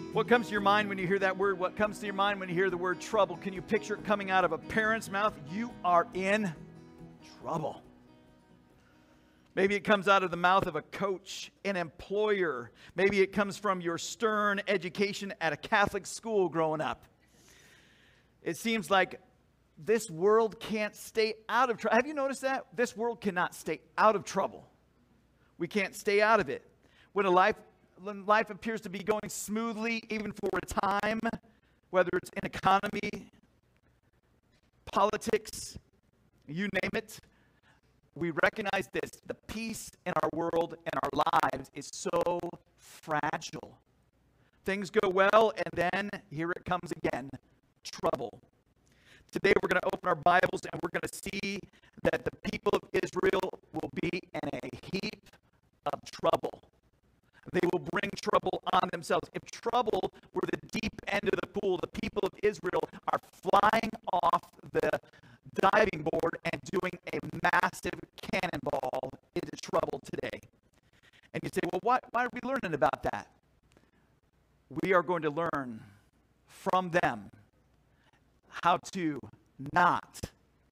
What comes to your mind when you hear that word? What comes to your mind when you hear the word trouble? Can you picture it coming out of a parent's mouth? You are in trouble. Maybe it comes out of the mouth of a coach, an employer. Maybe it comes from your stern education at a Catholic school growing up. It seems like this world can't stay out of trouble. Have you noticed that? This world cannot stay out of trouble. We can't stay out of it. When life appears to be going smoothly, even for a time, whether it's in economy, politics, you name it, we recognize this: the peace in our world and our lives is so fragile. Things go well, and then here it comes again, trouble. Today we're going to open our Bibles and we're going to see that the people of Israel will be in a heap of trouble. They will bring trouble on themselves. If trouble were the deep end of the pool, the people of Israel are flying off the diving board and doing a massive cannonball into trouble today. And you say, well, why are we learning about that? We are going to learn from them how to not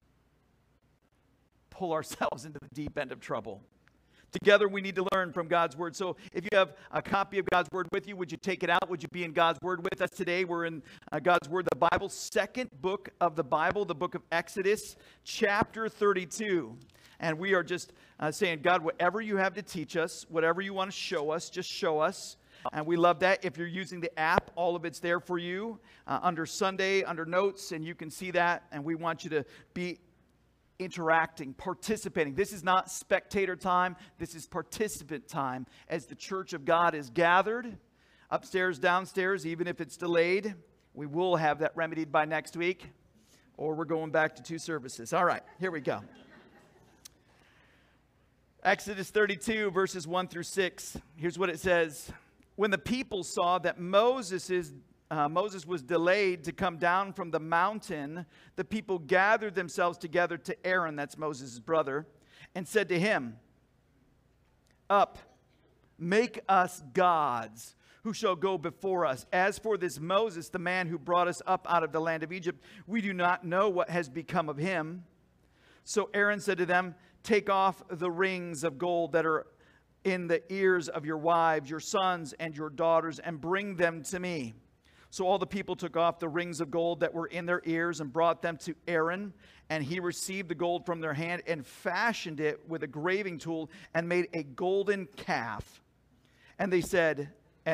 pull ourselves into the deep end of trouble. Together, we need to learn from God's Word. So if you have a copy of God's Word with you, would you take it out? Would you be in God's Word with us today? We're in God's Word, the Bible, second book of the Bible, the book of Exodus, chapter 32. And we are just saying, God, whatever you have to teach us, whatever you want to show us, just show us. And we love that. If you're using the app, all of it's there for you under Sunday, under notes, and you can see that. And we want you to be interacting, participating. This is not spectator time. This is participant time as the church of God is gathered upstairs, downstairs, even if it's delayed. We will have that remedied by next week, or we're going back to 2 services. All right, here we go. Exodus 32, verses 1 through 6. Here's what it says. When the people saw that Moses was delayed to come down from the mountain, the people gathered themselves together to Aaron, that's Moses' brother, and said to him, "Up, make us gods who shall go before us. As for this Moses, the man who brought us up out of the land of Egypt, we do not know what has become of him." So Aaron said to them, "Take off the rings of gold that are in the ears of your wives, your sons, and your daughters, and bring them to me." So all the people took off the rings of gold that were in their ears and brought them to Aaron. And he received the gold from their hand and fashioned it with a graving tool and made a golden calf. And they said,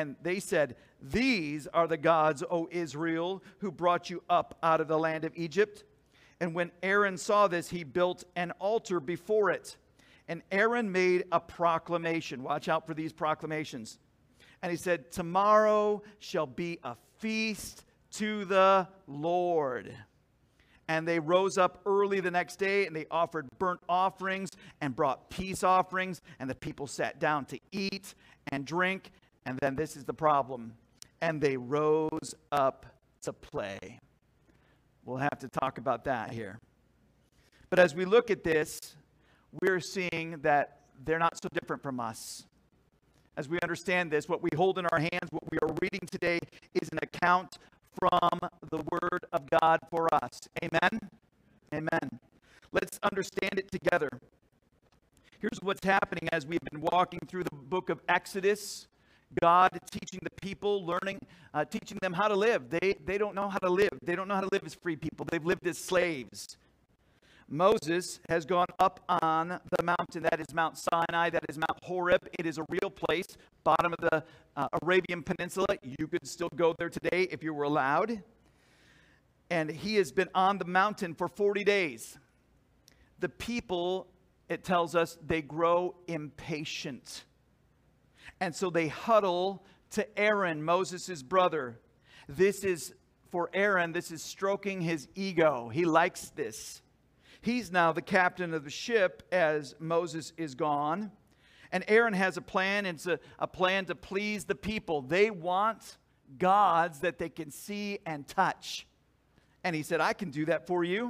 "These are the gods, O Israel, who brought you up out of the land of Egypt." And when Aaron saw this, he built an altar before it. And Aaron made a proclamation. Watch out for these proclamations. And he said, "Tomorrow shall be a feast to the Lord." And they rose up early the next day, and they offered burnt offerings and brought peace offerings. And the people sat down to eat and drink. And then this is the problem. And they rose up to play. We'll have to talk about that here. But as we look at this, we're seeing that they're not so different from us. As we understand this, what we hold in our hands, what we are reading today, is an account from the Word of God for us. Amen? Amen. Let's understand it together. Here's what's happening as we've been walking through the book of Exodus. God teaching the people, teaching them how to live. They don't know how to live. They don't know how to live as free people. They've lived as slaves. Moses has gone up on the mountain. That is Mount Sinai. That is Mount Horeb. It is a real place, bottom of the Arabian Peninsula. You could still go there today if you were allowed. And he has been on the mountain for 40 days. The people, it tells us, they grow impatient. And so they huddle to Aaron, Moses' brother. This is, for Aaron, this is stroking his ego. He likes this. He's now the captain of the ship as Moses is gone. And Aaron has a plan. It's a plan to please the people. They want gods that they can see and touch. And he said, "I can do that for you."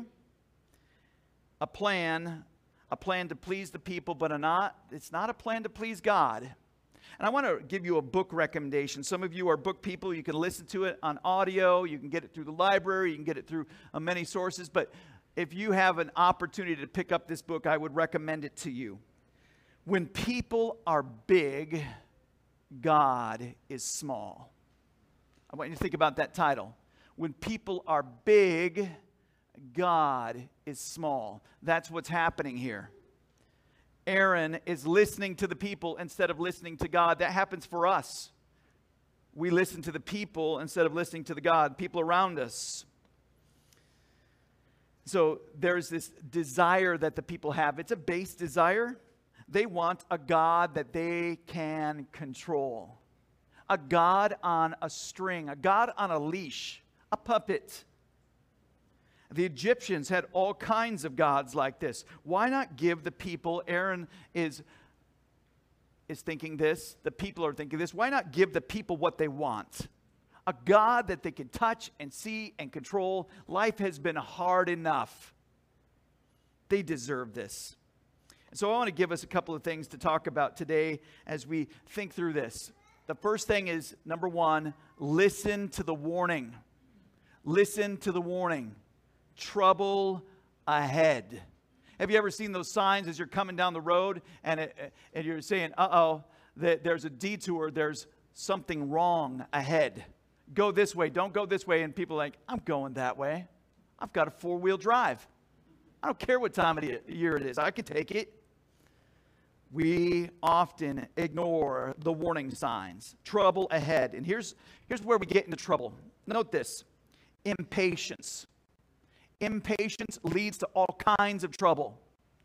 A plan to please the people, but it's not a plan to please God. And I want to give you a book recommendation. Some of you are book people. You can listen to it on audio. You can get it through the library. You can get it through many sources. But if you have an opportunity to pick up this book, I would recommend it to you. When people are big, God is small. I want you to think about that title. When people are big, God is small. That's what's happening here. Aaron is listening to the people instead of listening to God. That happens for us. We listen to the people instead of listening to the God, people around us. So there's this desire that the people have. It's a base desire. They want a God that they can control. A God on a string, a God on a leash, a puppet. The Egyptians had all kinds of gods like this. Why not give the people, Aaron is thinking this, the people are thinking this, why not give the people what they want? A God that they can touch and see and control. Life has been hard enough. They deserve this. And so I want to give us a couple of things to talk about today as we think through this. The first thing is, number one, listen to the warning. Listen to the warning. Trouble ahead. Have you ever seen those signs as you're coming down the road and you're saying, there's a detour, there's something wrong ahead. Go this way, don't go this way. And people are like, I'm going that way. I've got a four-wheel drive. I don't care what time of year it is. I can take it. We often ignore the warning signs. Trouble ahead. And here's where we get into trouble. Note this. Impatience. Impatience leads to all kinds of trouble.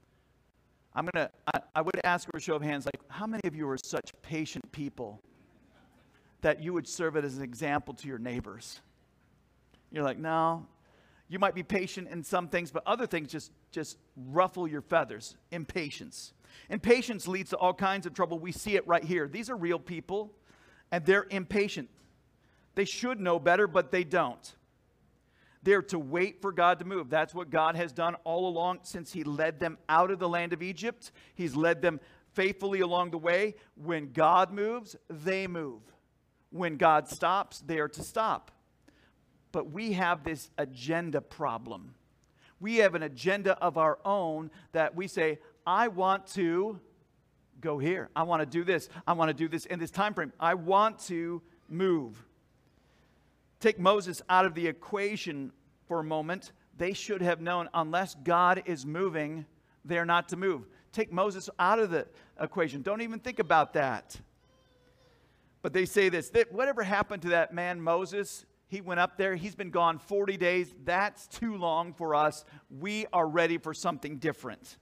I would ask for a show of hands, like, how many of you are such patient people that you would serve it as an example to your neighbors? You're like, no. You might be patient in some things, but other things just ruffle your feathers. Impatience. Impatience leads to all kinds of trouble. We see it right here. These are real people, and they're impatient. They should know better, but they don't. They're to wait for God to move. That's what God has done all along since He led them out of the land of Egypt. He's led them faithfully along the way. When God moves, they move. When God stops, they are to stop. But we have this agenda problem. We have an agenda of our own that we say, I want to go here. I want to do this. I want to do this in this time frame. I want to move. Take Moses out of the equation for a moment. They should have known unless God is moving, they're not to move. Take Moses out of the equation. Don't even think about that. But they say this, that whatever happened to that man Moses, he went up there, he's been gone 40 days. That's too long for us. We are ready for something different.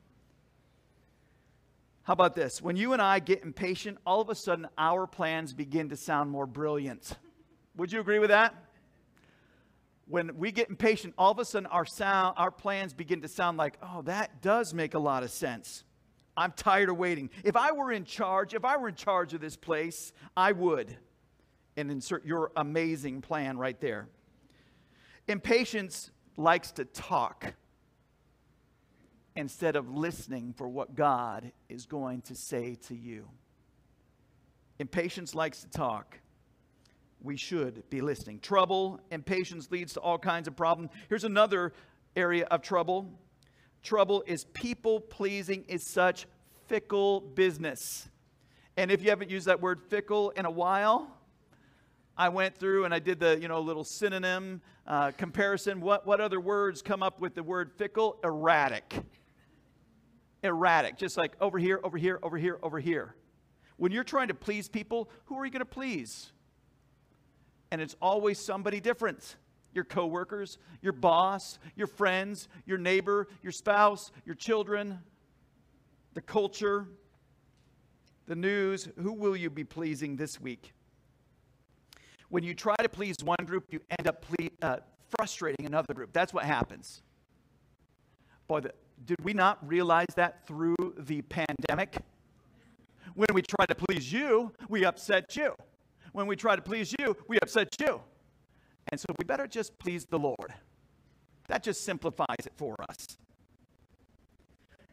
How about this? When you and I get impatient, all of a sudden our plans begin to sound more brilliant. Would you agree with that? When we get impatient, all of a sudden our plans begin to sound like, oh, that does make a lot of sense. I'm tired of waiting. If I were in charge of this place, I would. And insert your amazing plan right there. Impatience likes to talk instead of listening for what God is going to say to you. Impatience likes to talk. We should be listening. Trouble, impatience leads to all kinds of problems. Here's another area of trouble. Trouble is people-pleasing is such fickle business. And if you haven't used that word fickle in a while, I went through and I did the little synonym comparison. What other words come up with the word fickle? Erratic. Erratic. Just like over here, over here, over here, over here. When you're trying to please people, who are you going to please? And it's always somebody different. Your coworkers, your boss, your friends, your neighbor, your spouse, your children, the culture, the news. Who will you be pleasing this week? When you try to please one group, you end up frustrating another group. That's what happens. Boy, did we not realize that through the pandemic? When we try to please you, we upset you. When we try to please you, we upset you. And so we better just please the Lord. That just simplifies it for us.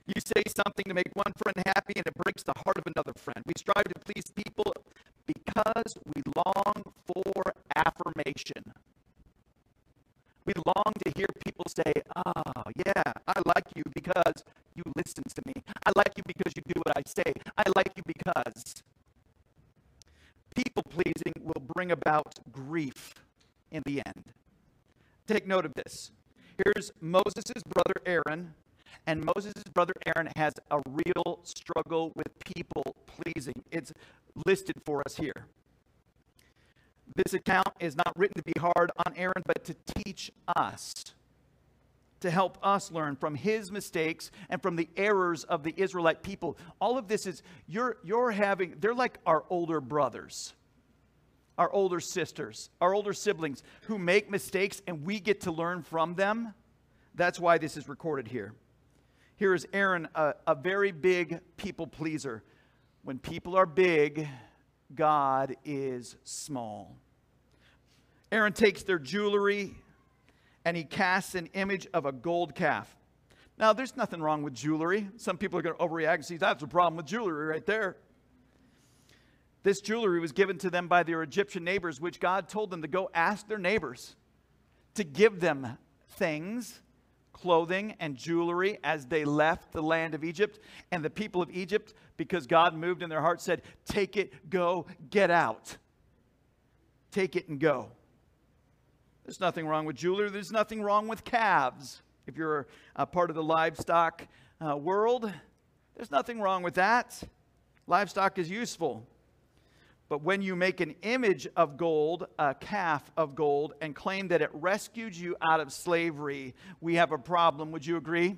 You say something to make one friend happy and it breaks the heart of another friend. We strive to please people because we long for affirmation. We long to hear people say, "Oh, yeah, I like you because you listen to me. I like you because you do what I say. I like you because." People pleasing will bring about grief in the end. Take note of this. Here's Moses' brother Aaron, and Moses' brother Aaron has a real struggle with people pleasing. It's listed for us here. This account is not written to be hard on Aaron, but to teach us, to help us learn from his mistakes and from the errors of the Israelite people. All of this is, they're like our older brothers, our older sisters, our older siblings who make mistakes and we get to learn from them. That's why this is recorded here. Here is Aaron, a very big people pleaser. When people are big, God is small. Aaron takes their jewelry and he casts an image of a gold calf. Now, there's nothing wrong with jewelry. Some people are going to overreact and say, that's a problem with jewelry right there. This jewelry was given to them by their Egyptian neighbors, which God told them to go ask their neighbors to give them things, clothing and jewelry as they left the land of Egypt. And the people of Egypt, because God moved in their hearts, said, take it, go, get out. Take it and go. There's nothing wrong with jewelry. There's nothing wrong with calves. If you're a part of the livestock world, there's nothing wrong with that. Livestock is useful. But when you make an image of gold, a calf of gold, and claim that it rescued you out of slavery, we have a problem. Would you agree?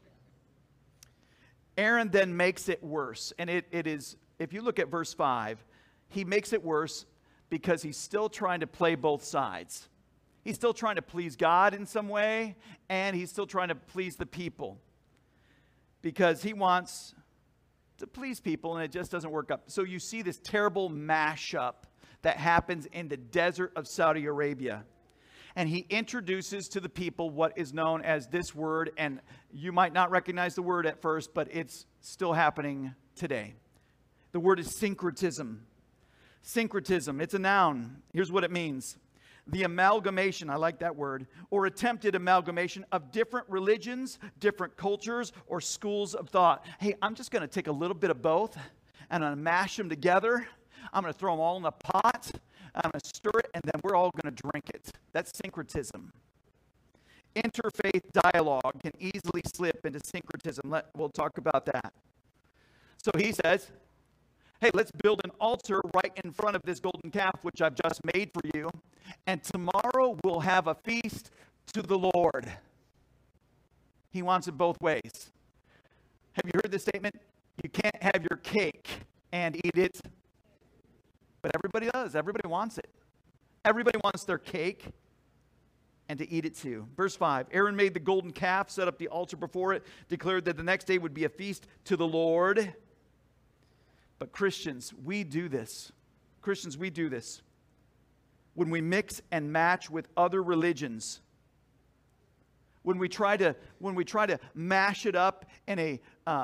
Aaron then makes it worse. And it is, if you look at verse 5, he makes it worse because he's still trying to play both sides. He's still trying to please God in some way, and he's still trying to please the people. Because he wants to please people, and it just doesn't work up. So you see this terrible mashup that happens in the desert of Saudi Arabia. And he introduces to the people what is known as this word, and you might not recognize the word at first, but it's still happening today. The word is syncretism. Syncretism, it's a noun. Here's what it means. The amalgamation, I like that word, or attempted amalgamation of different religions, different cultures, or schools of thought. Hey, I'm just going to take a little bit of both, and I'm going to mash them together. I'm going to throw them all in a pot. I'm going to stir it, and then we're all going to drink it. That's syncretism. Interfaith dialogue can easily slip into syncretism. We'll talk about that. So he says, hey, let's build an altar right in front of this golden calf, which I've just made for you. And tomorrow we'll have a feast to the Lord. He wants it both ways. Have you heard this statement? You can't have your cake and eat it. But everybody does. Everybody wants it. Everybody wants their cake and to eat it too. Verse 5, Aaron made the golden calf, set up the altar before it, declared that the next day would be a feast to the Lord. But Christians, we do this. Christians, we do this. When we mix and match with other religions, when we try to mash it up in a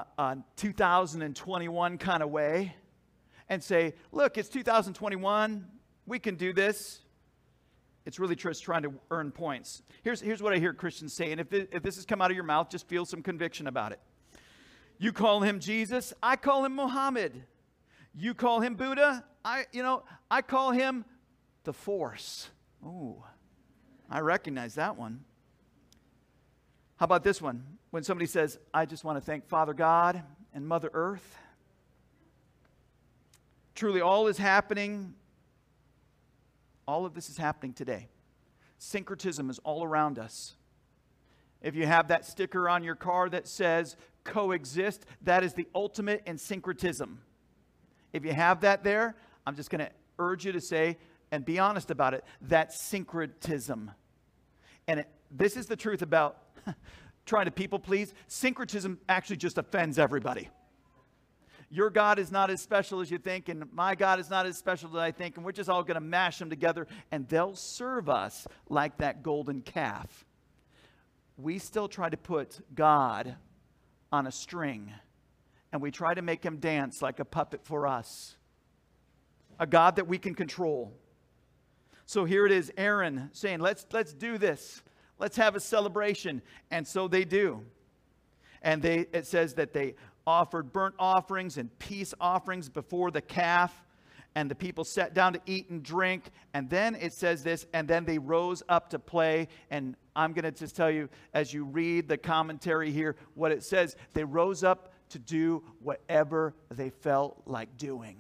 2021 kind of way and say, look, it's 2021, we can do this. It's really just trying to earn points. Here's what I hear Christians say, and if this has come out of your mouth, just feel some conviction about it. You call him Jesus, I call him Muhammad. You call him Buddha, I call him the Force. Oh, I recognize that one. How about this one? When somebody says, I just want to thank Father God and Mother Earth. Truly, all is happening. All of this is happening today. Syncretism is all around us. If you have that sticker on your car that says coexist, that is the ultimate in syncretism. If you have that there, I'm just going to urge you to say, and be honest about it, that's syncretism. And this is the truth about trying to people please. Syncretism actually just offends everybody. Your God is not as special as you think, and my God is not as special as I think, and we're just all going to mash them together, and they'll serve us like that golden calf. We still try to put God on a string, and we try to make him dance like a puppet for us. A God that we can control. So here it is, Aaron saying, let's do this. Let's have a celebration. And so they do. And it says that they offered burnt offerings and peace offerings before the calf. And the people sat down to eat and drink. And then it says this, and then they rose up to play. And I'm going to just tell you, as you read the commentary here, what it says. They rose up to do whatever they felt like doing.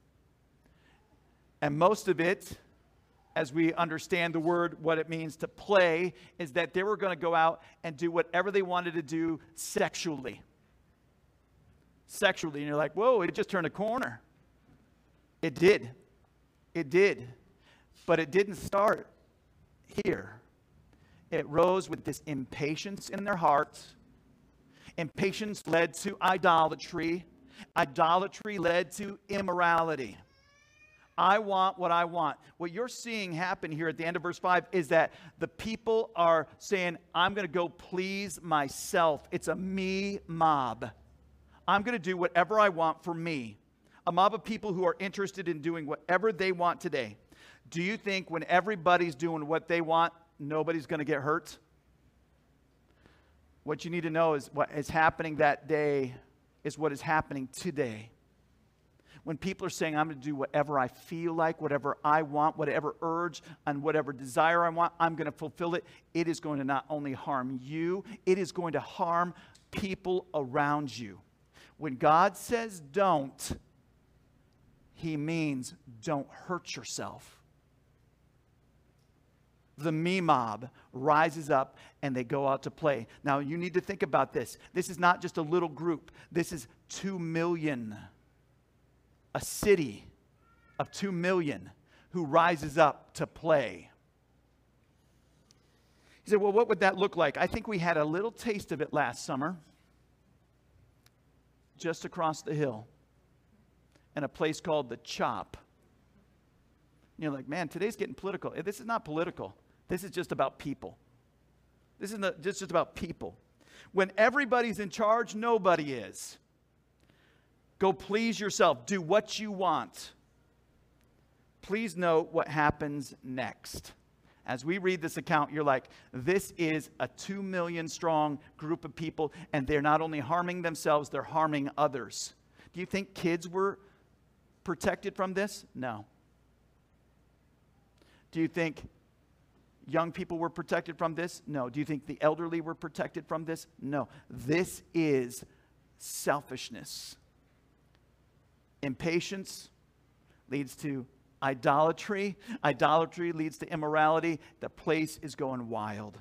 And most of it, as we understand the word, what it means to play, is that they were going to go out and do whatever they wanted to do sexually. Sexually. And you're like, whoa, it just turned a corner. It did. It did. But it didn't start here. It rose with this impatience in their hearts. Impatience led to idolatry. Idolatry led to immorality. I want what I want. What you're seeing happen here at the end of verse 5 is that the people are saying, I'm going to go please myself. It's a me mob. I'm going to do whatever I want for me. A mob of people who are interested in doing whatever they want today. Do you think when everybody's doing what they want, nobody's going to get hurt? What you need to know is what is happening that day is what is happening today. When people are saying, I'm going to do whatever I feel like, whatever I want, whatever urge and whatever desire I want, I'm going to fulfill it. It is going to not only harm you, it is going to harm people around you. When God says don't, he means don't hurt yourself. The me mob rises up and they go out to play. Now you need to think about this. This is not just a little group. This is 2 million. A city of 2 million who rises up to play. He said, well, what would that look like? I think we had a little taste of it last summer, just across the hill, in a place called the Chop. And you're like, man, today's getting political. This is not political. This is just about people. This is just about people. When everybody's in charge, nobody is. Go please yourself. Do what you want. Please note what happens next. As we read this account, you're like, this is a 2 million strong group of people, and they're not only harming themselves, they're harming others. Do you think kids were protected from this? No. Do you think young people were protected from this? No. Do you think the elderly were protected from this? No. This is selfishness. Impatience leads to idolatry. Idolatry leads to immorality. The place is going wild.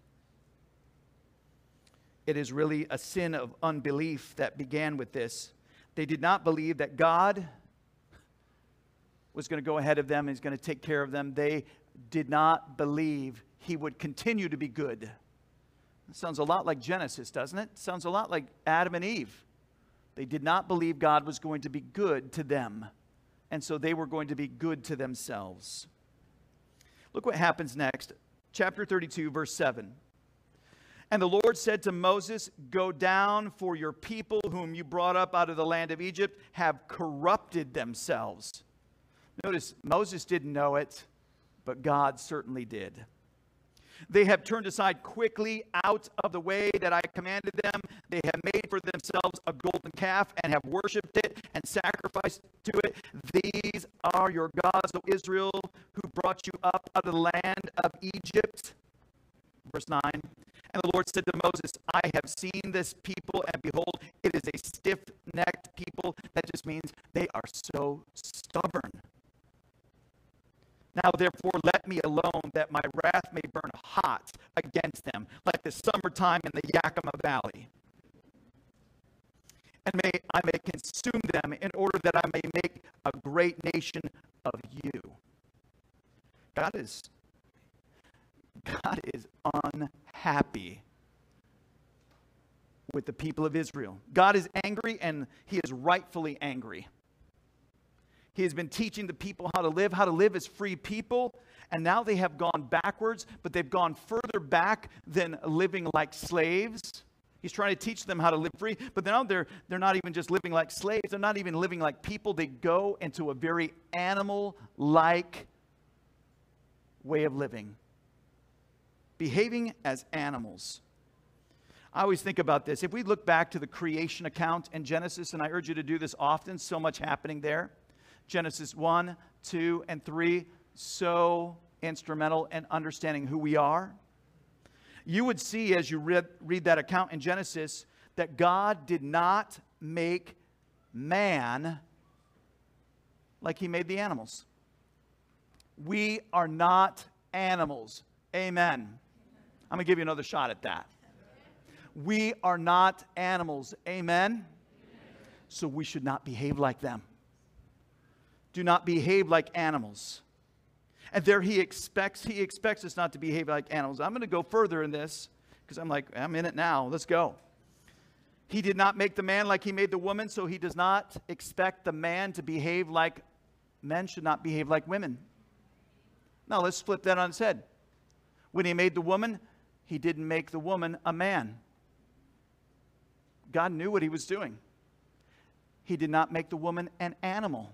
It is really a sin of unbelief that began with this. They did not believe that God was going to go ahead of them and he's going to take care of them. They did not believe he would continue to be good. It sounds a lot like Genesis, doesn't it? It sounds a lot like Adam and Eve. They did not believe God was going to be good to them. And so they were going to be good to themselves. Look what happens next. Chapter 32, verse 7. And the Lord said to Moses, go down, for your people whom you brought up out of the land of Egypt have corrupted themselves. Notice, Moses didn't know it, but God certainly did. They have turned aside quickly out of the way that I commanded them. They have made for themselves a golden calf and have worshipped it and sacrificed to it. These are your gods, O Israel, who brought you up out of the land of Egypt. Verse 9. And the Lord said to Moses, I have seen this people, and behold, it is a stiff-necked people. That just means they are so stubborn. Now, therefore, let me alone, that my wrath may burn hot against them, like the summertime in the Yakima Valley. And I may consume them, in order that I may make a great nation of you. God is unhappy with the people of Israel. God is angry, and he is rightfully angry. He has been teaching the people how to live as free people, and now they have gone backwards, but they've gone further back than living like slaves. He's trying to teach them how to live free, but now they're not even just living like slaves. They're not even living like people. They go into a very animal-like way of living, behaving as animals. I always think about this. If we look back to the creation account in Genesis, and I urge you to do this often, so much happening there. Genesis 1, 2, and 3, so instrumental in understanding who we are. You would see as you read that account in Genesis that God did not make man like he made the animals. We are not animals. Amen. I'm going to give you another shot at that. We are not animals. Amen. So we should not behave like them. Do not behave like animals. And there he expects us not to behave like animals. I'm going to go further in this because I'm in it now. Let's go. He did not make the man like he made the woman, so he does not expect the man to behave like men should not behave like women. Now let's flip that on its head. When he made the woman, he didn't make the woman a man. God knew what he was doing. He did not make the woman an animal.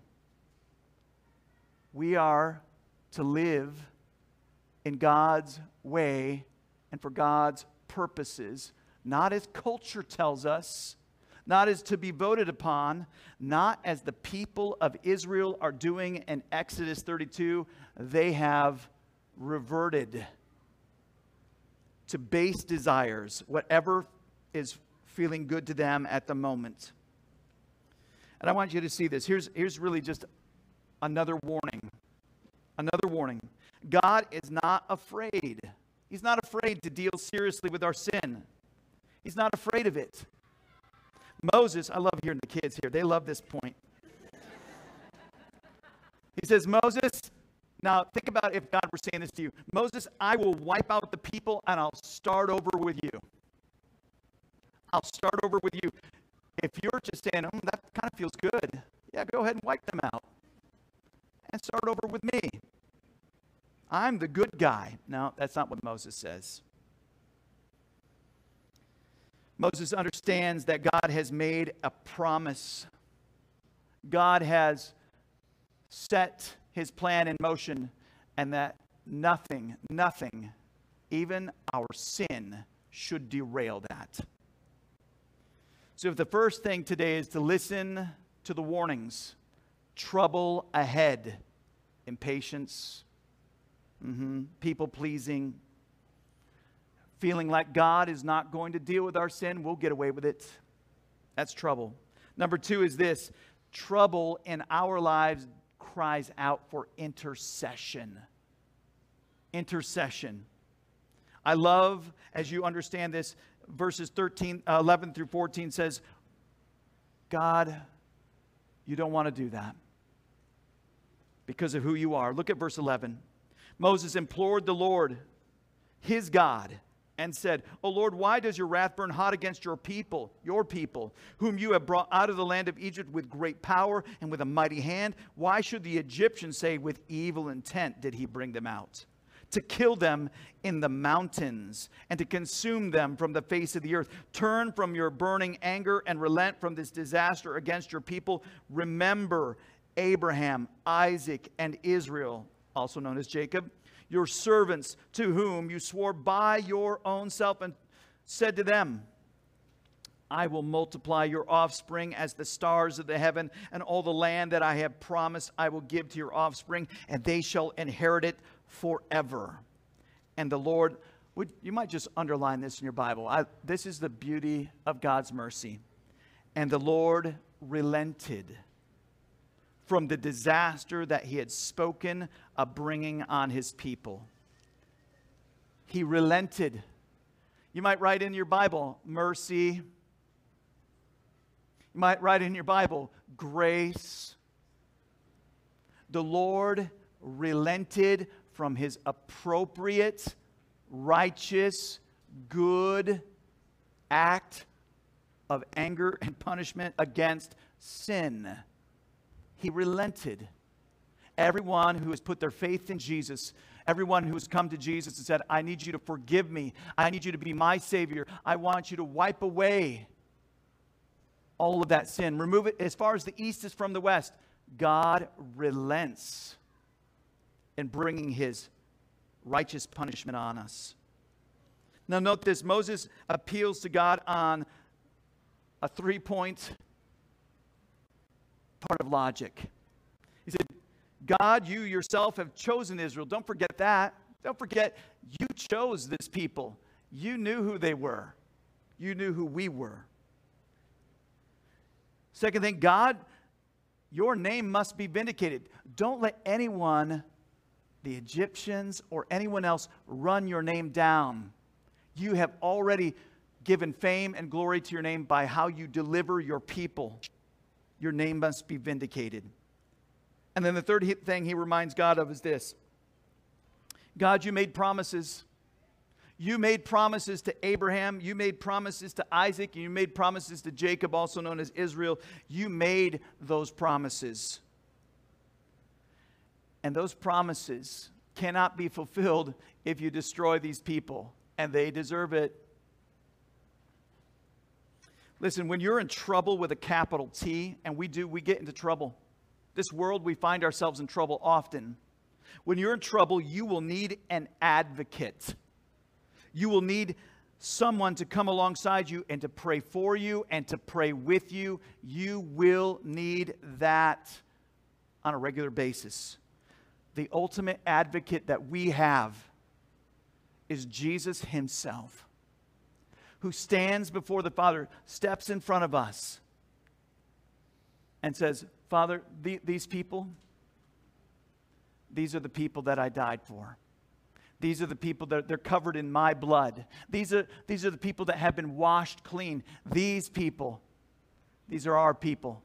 We are to live in God's way and for God's purposes, not as culture tells us, not as to be voted upon, not as the people of Israel are doing in Exodus 32. They have reverted to base desires, whatever is feeling good to them at the moment. And I want you to see this. Here's really just another warning. Another warning. God is not afraid. He's not afraid to deal seriously with our sin. He's not afraid of it. Moses, I love hearing the kids here. They love this point. He says, Moses, now think about if God were saying this to you. Moses, I will wipe out the people and I'll start over with you. I'll start over with you. If you're just saying, that kind of feels good. Yeah, go ahead and wipe them out. And start over with me. I'm the good guy. No, that's not what Moses says. Moses understands that God has made a promise. God has set his plan in motion, and that nothing, even our sin, should derail that. So if the first thing today is to listen to the warnings, trouble ahead, impatience, people pleasing, feeling like God is not going to deal with our sin, we'll get away with it. That's trouble. Number 2 is this: trouble in our lives cries out for intercession. Intercession. I love, as you understand this, verses 11 through 14 says, God, you don't want to do that because of who you are. Look at verse 11. Moses implored the Lord, his God, and said, O Lord, why does your wrath burn hot against your people, whom you have brought out of the land of Egypt with great power and with a mighty hand? Why should the Egyptians say, with evil intent did he bring them out? To kill them in the mountains and to consume them from the face of the earth. Turn from your burning anger and relent from this disaster against your people. Remember Abraham, Isaac, and Israel, also known as Jacob, your servants, to whom you swore by your own self and said to them, I will multiply your offspring as the stars of the heaven, and all the land that I have promised I will give to your offspring, and they shall inherit it forever. And the Lord, you might just underline this in your Bible. This is the beauty of God's mercy. And the Lord relented from the disaster that he had spoken of bringing on his people. He relented. You might write in your Bible, mercy. You might write in your Bible, grace. The Lord relented from his appropriate, righteous, good act of anger and punishment against sin. He relented. Everyone who has put their faith in Jesus, Everyone who's come to Jesus and said, I need you to forgive me. I need you to be my Savior. I want you to wipe away all of that sin. Remove it as far as the east is from the west. God relents in bringing his righteous punishment on us. Now note this, Moses appeals to God on a 3-point part of logic. He said, God, you yourself have chosen Israel. Don't forget that. Don't forget, you chose this people. You knew who they were. You knew who we were. Second thing, God, your name must be vindicated. Don't let anyone, the Egyptians or anyone else, run your name down. You have already given fame and glory to your name by how you deliver your people. Your name must be vindicated. And then the third thing he reminds God of is this. God, you made promises. You made promises to Abraham. You made promises to Isaac. And you made promises to Jacob, also known as Israel. You made those promises. And those promises cannot be fulfilled if you destroy these people. And they deserve it. Listen, when you're in trouble with a capital T, and we get into trouble. This world, we find ourselves in trouble often. When you're in trouble, you will need an advocate. You will need someone to come alongside you and to pray for you and to pray with you. You will need that on a regular basis. The ultimate advocate that we have is Jesus himself, who stands before the Father, steps in front of us, and says, Father, these people, these are the people that I died for. These are the people that they're covered in my blood. These are the people that have been washed clean. These people, these are our people.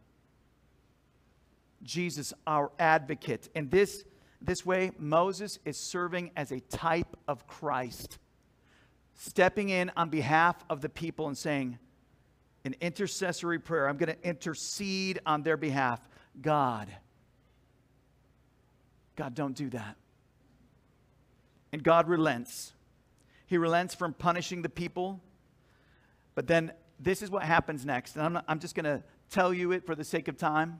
Jesus, our advocate. And this way, Moses is serving as a type of Christ, stepping in on behalf of the people and saying, an intercessory prayer, I'm going to intercede on their behalf. God, don't do that. And God relents. He relents from punishing the people. But then this is what happens next. And I'm just going to tell you it for the sake of time.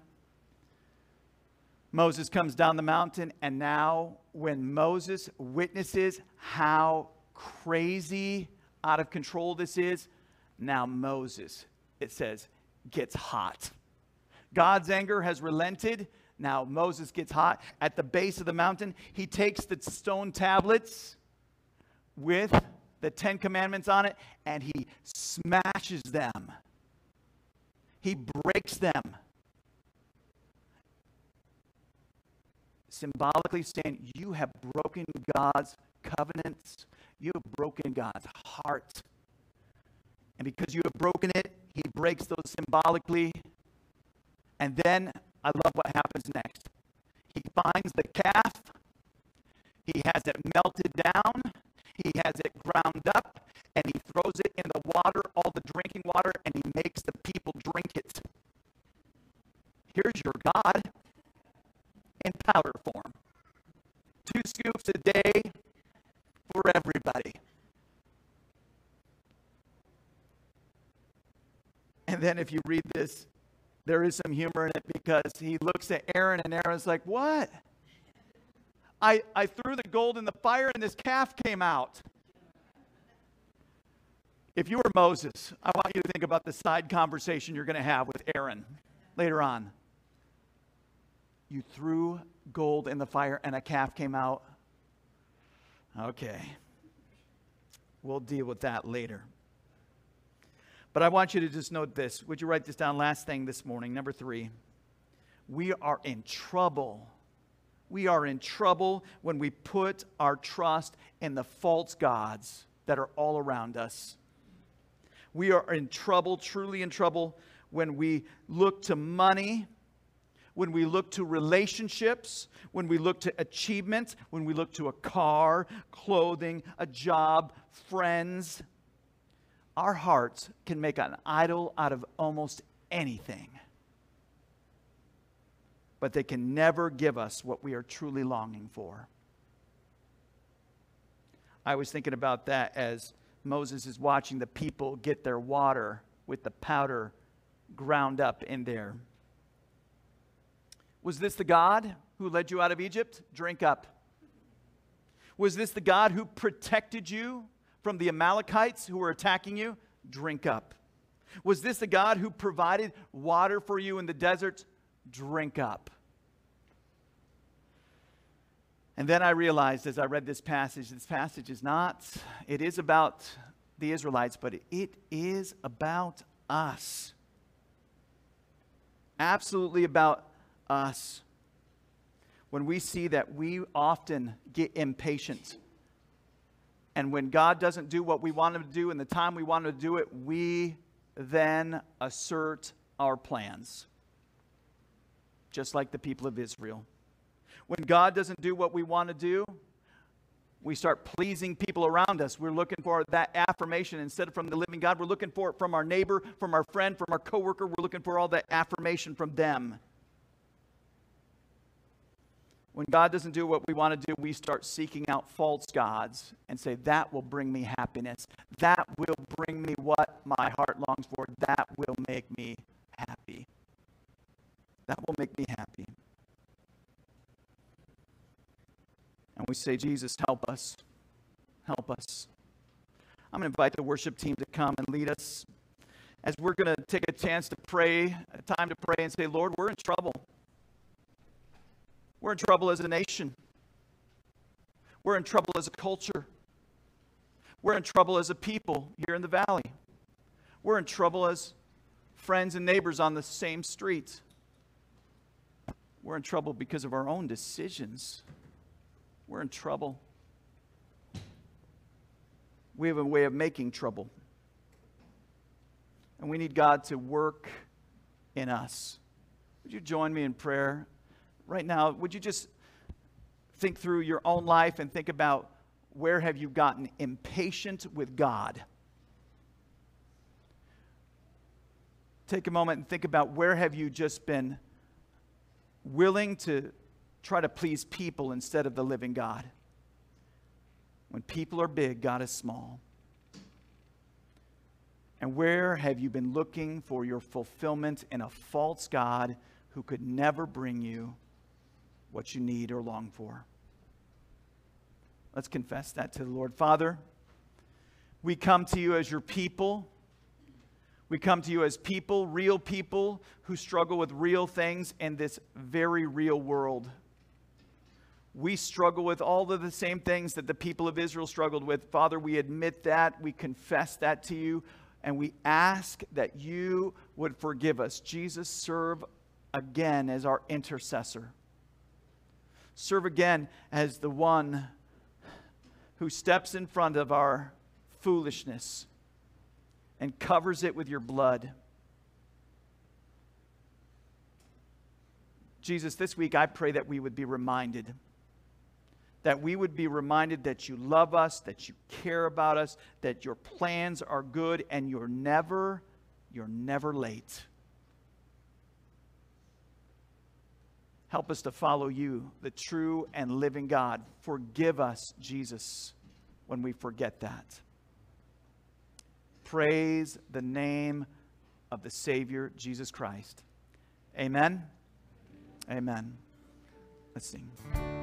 Moses comes down the mountain, and now when Moses witnesses how crazy, out of control this is, now Moses, it says, gets hot. God's anger has relented. Now Moses gets hot. At the base of the mountain, he takes the stone tablets with the 10 Commandments on it, and he smashes them. He breaks them. Symbolically saying, you have broken God's covenants. You have broken God's heart. And because you have broken it, he breaks those symbolically. And then, I love what happens next. He finds the calf. He has it melted down. He has it ground up. And he throws it in the water, all the drinking water, and he makes the people drink it. Here's your God in powder form. 2 scoops a day for everybody. And then if you read this, there is some humor in it because he looks at Aaron, and Aaron's like, what? I threw the gold in the fire and this calf came out. If you were Moses, I want you to think about the side conversation you're going to have with Aaron later on. You threw gold in the fire and a calf came out. Okay. We'll deal with that later. But I want you to just note this. Would you write this down? Last thing this morning, number 3. We are in trouble. We are in trouble when we put our trust in the false gods that are all around us. We are in trouble, truly in trouble, when we look to money, when we look to relationships, when we look to achievement, when we look to a car, clothing, a job, friends. Our hearts can make an idol out of almost anything. But they can never give us what we are truly longing for. I was thinking about that as Moses is watching the people get their water with the powder ground up in there. Was this the God who led you out of Egypt? Drink up. Was this the God who protected you from the Amalekites who were attacking you? Drink up. Was this the God who provided water for you in the desert? Drink up. And then I realized as I read this passage is not, it is about the Israelites, but it is about us. Absolutely about us. When we see that we often get impatient, and when God doesn't do what we want Him to do in the time we want Him to do it, we then assert our plans. Just like the people of Israel. When God doesn't do what we want to do, we start pleasing people around us. We're looking for that affirmation instead of from the living God. We're looking for it from our neighbor, from our friend, from our coworker. We're looking for all that affirmation from them. When God doesn't do what we want to do, we start seeking out false gods and say, that will bring me happiness. That will bring me what my heart longs for. That will make me happy. That will make me happy. And we say, Jesus, help us. Help us. I'm going to invite the worship team to come and lead us as we're going to take a chance to pray, a time to pray and say, Lord, we're in trouble. We're in trouble as a nation. We're in trouble as a culture. We're in trouble as a people here in the valley. We're in trouble as friends and neighbors on the same street. We're in trouble because of our own decisions. We're in trouble. We have a way of making trouble. And we need God to work in us. Would you join me in prayer? Right now, would you just think through your own life and think about where have you gotten impatient with God? Take a moment and think about where have you just been willing to try to please people instead of the living God. When people are big, God is small. And where have you been looking for your fulfillment in a false God who could never bring you what you need or long for? Let's confess that to the Lord. Father, we come to you as your people. We come to you as people, real people who struggle with real things in this very real world. We struggle with all of the same things that the people of Israel struggled with. Father, we admit that, we confess that to you, and we ask that you would forgive us. Jesus, serve again as our intercessor. Serve again as the one who steps in front of our foolishness and covers it with your blood. Jesus, this week I pray that we would be reminded. That we would be reminded that you love us, that you care about us, that your plans are good, and you're never late. Help us to follow you, the true and living God. Forgive us, Jesus, when we forget that. Praise the name of the Savior, Jesus Christ. Amen. Amen. Let's sing.